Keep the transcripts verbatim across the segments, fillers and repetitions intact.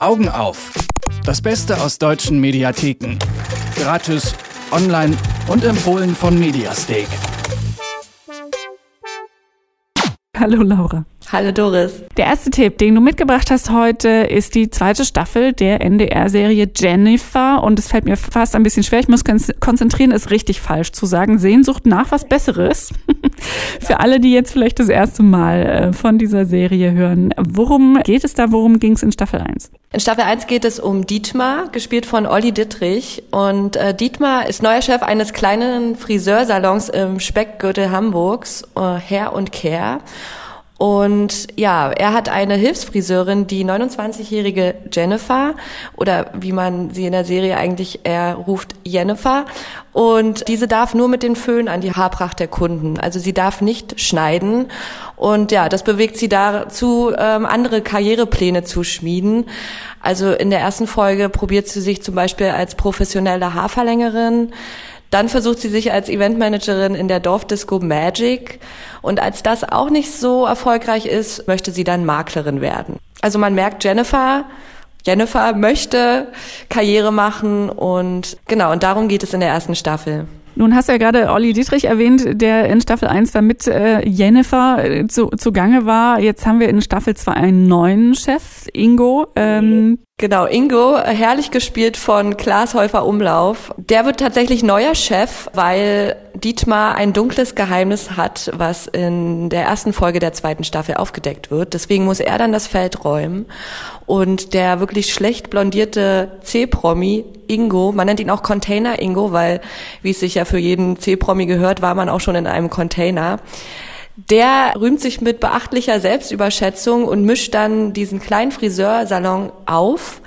Augen auf. Das Beste aus deutschen Mediatheken. Gratis, online und empfohlen von Mediasteak. Hallo Laura. Hallo Doris. Der erste Tipp, den du mitgebracht hast heute, ist die zweite Staffel der N D R-Serie Jennifer. Und es fällt mir fast ein bisschen schwer, ich muss konzentrieren, ist richtig falsch zu sagen. Sehnsucht nach was Besseres. Für alle, die jetzt vielleicht das erste Mal von dieser Serie hören. Worum geht es da? Worum ging es in Staffel eins? In Staffel eins geht es um Dietmar, gespielt von Olli Dittrich. Und äh, Dietmar ist neuer Chef eines kleinen Friseursalons im Speckgürtel Hamburgs, äh, Hair und Care. Und ja, er hat eine Hilfsfriseurin, die neunundzwanzigjährige Jennifer, oder wie man sie in der Serie eigentlich eher ruft, Jennifer. Und diese darf nur mit den Föhn an die Haarpracht der Kunden. Also sie darf nicht schneiden. Und ja, das bewegt sie dazu, ähm, andere Karrierepläne zu schmieden. Also in der ersten Folge probiert sie sich zum Beispiel als professionelle Haarverlängerin. Dann versucht sie sich als Eventmanagerin in der Dorfdisco Magic. Und als das auch nicht so erfolgreich ist, möchte sie dann Maklerin werden. Also man merkt, Jennifer, Jennifer möchte Karriere machen und genau, und darum geht es in der ersten Staffel. Nun hast du ja gerade Olli Dittrich erwähnt, der in Staffel eins da mit äh, Jennifer äh, zu, zugange war. Jetzt haben wir in Staffel zwei einen neuen Chef, Ingo. Ähm Genau, Ingo, herrlich gespielt von Klaas Häufer-Umlauf. Der wird tatsächlich neuer Chef, weil Dietmar ein dunkles Geheimnis hat, was in der ersten Folge der zweiten Staffel aufgedeckt wird. Deswegen muss er dann das Feld räumen. Und der wirklich schlecht blondierte C-Promi Ingo, man nennt ihn auch Container Ingo, weil, wie es sich ja für jeden C-Promi gehört, war man auch schon in einem Container. Der rühmt sich mit beachtlicher Selbstüberschätzung und mischt dann diesen kleinen Friseursalon auf.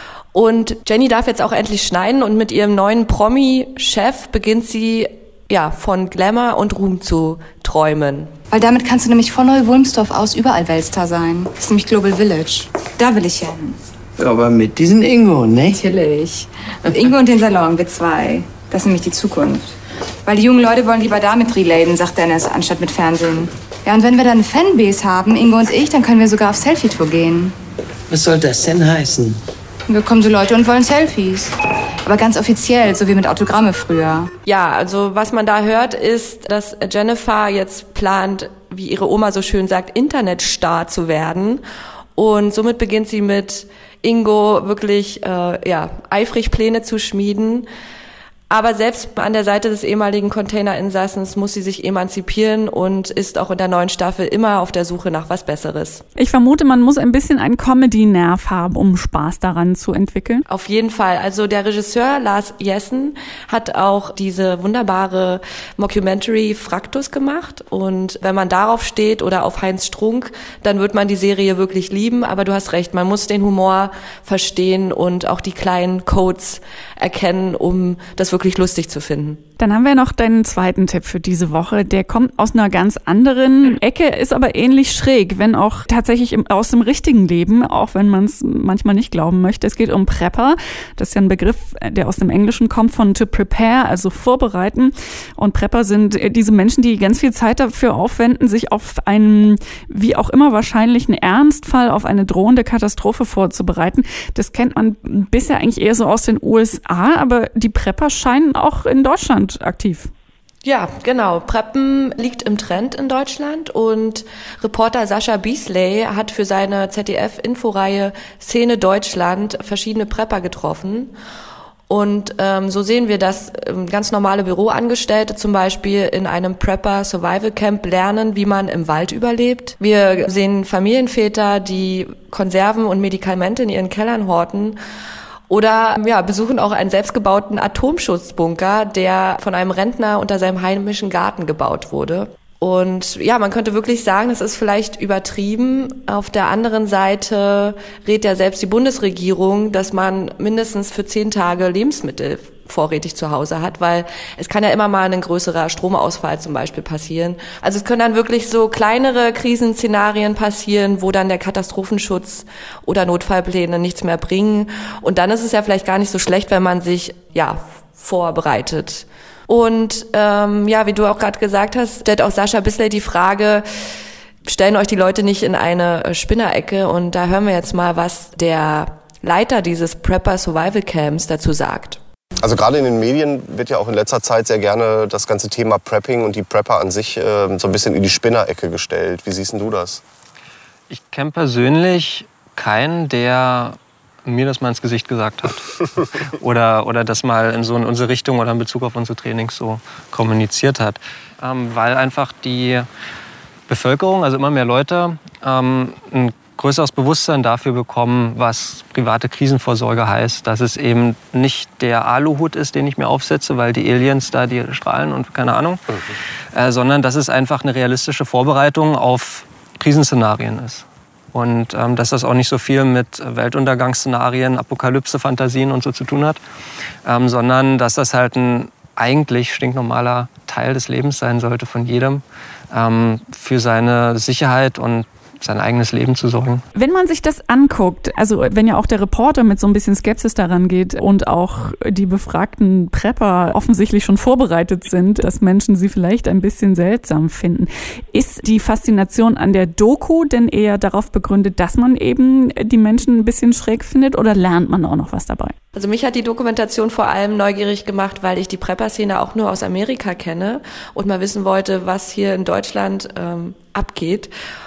Und Jenny darf jetzt auch endlich schneiden und mit ihrem neuen Promi-Chef beginnt sie, ja, von Glamour und Ruhm zu träumen. Weil damit kannst du nämlich von Neu-Wulmstorf aus überall Weltstar sein. Das ist nämlich Global Village. Da will ich hin. Aber mit diesem Ingo, ne? Natürlich. Und Ingo und den Salon, wir zwei. Das ist nämlich die Zukunft. Weil die jungen Leute wollen lieber da mit relaten, sagt Dennis, anstatt mit Fernsehen. Ja, und wenn wir dann eine Fanbase haben, Ingo und ich, dann können wir sogar auf Selfie-Tour gehen. Was soll das denn heißen? Und da kommen so Leute und wollen Selfies. Aber ganz offiziell, so wie mit Autogramme früher. Ja, also was man da hört, ist, dass Jennifer jetzt plant, wie ihre Oma so schön sagt, Internetstar zu werden. Und somit beginnt sie mit Ingo wirklich äh, ja, eifrig Pläne zu schmieden. Aber selbst an der Seite des ehemaligen Containerinsassens muss sie sich emanzipieren und ist auch in der neuen Staffel immer auf der Suche nach was Besseres. Ich vermute, man muss ein bisschen einen Comedy-Nerv haben, um Spaß daran zu entwickeln. Auf jeden Fall. Also der Regisseur Lars Jessen hat auch diese wunderbare Mockumentary Fraktus gemacht. Und wenn man darauf steht oder auf Heinz Strunk, dann wird man die Serie wirklich lieben. Aber du hast recht, man muss den Humor verstehen und auch die kleinen Codes erkennen, um das wirklich wirklich lustig zu finden. Dann haben wir noch deinen zweiten Tipp für diese Woche. Der kommt aus einer ganz anderen Ecke, ist aber ähnlich schräg, wenn auch tatsächlich im, aus dem richtigen Leben, auch wenn man es manchmal nicht glauben möchte. Es geht um Prepper. Das ist ja ein Begriff, der aus dem Englischen kommt, von to prepare, also vorbereiten. Und Prepper sind diese Menschen, die ganz viel Zeit dafür aufwenden, sich auf einen, wie auch immer wahrscheinlichen Ernstfall, auf eine drohende Katastrophe vorzubereiten. Das kennt man bisher eigentlich eher so aus den U S A, aber die Prepper scheinen auch in Deutschland aktiv. Ja, genau. Preppen liegt im Trend in Deutschland und Reporter Sascha Beasley hat für seine Z D F-Inforeihe Szene Deutschland verschiedene Prepper getroffen. Und ähm, so sehen wir, dass ähm, ganz normale Büroangestellte zum Beispiel in einem Prepper Survival Camp lernen, wie man im Wald überlebt. Wir sehen Familienväter, die Konserven und Medikamente in ihren Kellern horten. Oder ja, besuchen auch einen selbstgebauten Atomschutzbunker, der von einem Rentner unter seinem heimischen Garten gebaut wurde. Und ja, man könnte wirklich sagen, das ist vielleicht übertrieben. Auf der anderen Seite rät ja selbst die Bundesregierung, dass man mindestens für zehn Tage Lebensmittel vorrätig zu Hause hat, weil es kann ja immer mal ein größerer Stromausfall zum Beispiel passieren. Also es können dann wirklich so kleinere Krisenszenarien passieren, wo dann der Katastrophenschutz oder Notfallpläne nichts mehr bringen. Und dann ist es ja vielleicht gar nicht so schlecht, wenn man sich ja vorbereitet. Und ähm, ja, wie du auch gerade gesagt hast, stellt auch Sascha Beasley die Frage, stellen euch die Leute nicht in eine Spinnerecke? Und da hören wir jetzt mal, was der Leiter dieses Prepper Survival Camps dazu sagt. Also gerade in den Medien wird ja auch in letzter Zeit sehr gerne das ganze Thema Prepping und die Prepper an sich äh, so ein bisschen in die Spinnerecke gestellt. Wie siehst denn du das? Ich kenne persönlich keinen, der mir das mal ins Gesicht gesagt hat. oder, oder das mal in so in unsere Richtung oder in Bezug auf unsere Trainings so kommuniziert hat. Ähm, weil einfach die Bevölkerung, also immer mehr Leute, ähm, ein größeres Bewusstsein dafür bekommen, was private Krisenvorsorge heißt. Dass es eben nicht der Aluhut ist, den ich mir aufsetze, weil die Aliens da die strahlen und keine Ahnung. Mhm. Äh, sondern dass es einfach eine realistische Vorbereitung auf Krisenszenarien ist. Und ähm, dass das auch nicht so viel mit Weltuntergangsszenarien, Apokalypse-Fantasien und so zu tun hat, ähm, sondern dass das halt ein eigentlich stinknormaler Teil des Lebens sein sollte von jedem, ähm, für seine Sicherheit und sein eigenes Leben zu sorgen. Wenn man sich das anguckt, also wenn ja auch der Reporter mit so ein bisschen Skepsis daran geht und auch die befragten Prepper offensichtlich schon vorbereitet sind, dass Menschen sie vielleicht ein bisschen seltsam finden, ist die Faszination an der Doku denn eher darauf begründet, dass man eben die Menschen ein bisschen schräg findet, oder lernt man auch noch was dabei? Also mich hat die Dokumentation vor allem neugierig gemacht, weil ich die Prepper-Szene auch nur aus Amerika kenne und mal wissen wollte, was hier in Deutschland ähm, abgeht.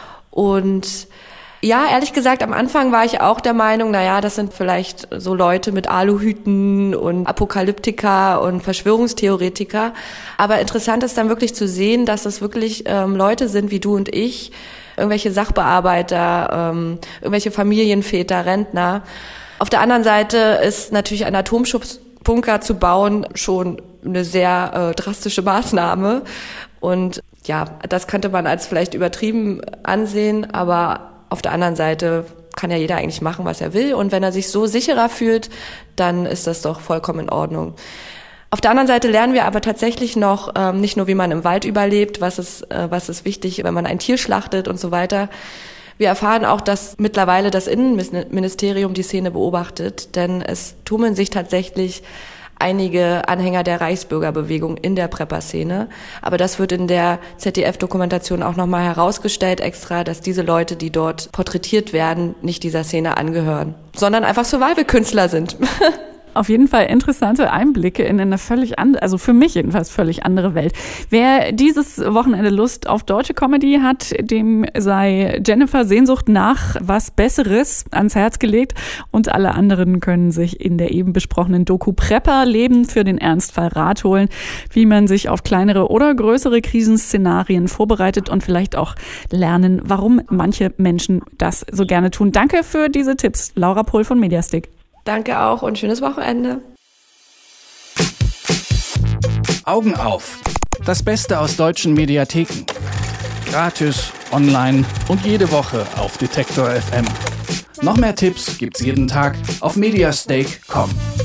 Und ja, ehrlich gesagt, am Anfang war ich auch der Meinung, naja, das sind vielleicht so Leute mit Aluhüten und Apokalyptiker und Verschwörungstheoretiker. Aber interessant ist dann wirklich zu sehen, dass es wirklich ähm, Leute sind wie du und ich, irgendwelche Sachbearbeiter, ähm, irgendwelche Familienväter, Rentner. Auf der anderen Seite ist natürlich ein Atomschutzbunker zu bauen schon eine sehr äh, drastische Maßnahme. Und ja, das könnte man als vielleicht übertrieben ansehen, aber auf der anderen Seite kann ja jeder eigentlich machen, was er will. Und wenn er sich so sicherer fühlt, dann ist das doch vollkommen in Ordnung. Auf der anderen Seite lernen wir aber tatsächlich noch ähm, nicht nur, wie man im Wald überlebt, was ist, äh, was ist wichtig, wenn man ein Tier schlachtet und so weiter. Wir erfahren auch, dass mittlerweile das Innenministerium die Szene beobachtet, denn es tummeln sich tatsächlich einige Anhänger der Reichsbürgerbewegung in der Prepper-Szene. Aber das wird in der Z D F-Dokumentation auch nochmal herausgestellt extra, dass diese Leute, die dort porträtiert werden, nicht dieser Szene angehören, sondern einfach Survival-Künstler sind. Auf jeden Fall interessante Einblicke in eine völlig andere, also für mich jedenfalls völlig andere Welt. Wer dieses Wochenende Lust auf deutsche Comedy hat, dem sei Jennifer Sehnsucht nach was Besseres ans Herz gelegt, und alle anderen können sich in der eben besprochenen Doku Prepper Leben für den Ernstfall Rat holen, wie man sich auf kleinere oder größere Krisenszenarien vorbereitet und vielleicht auch lernen, warum manche Menschen das so gerne tun. Danke für diese Tipps, Laura Pohl von Mediastick. Danke auch und schönes Wochenende. Augen auf. Das Beste aus deutschen Mediatheken. Gratis, online und jede Woche auf Detektor F M. Noch mehr Tipps gibt's jeden Tag auf mediastake punkt com.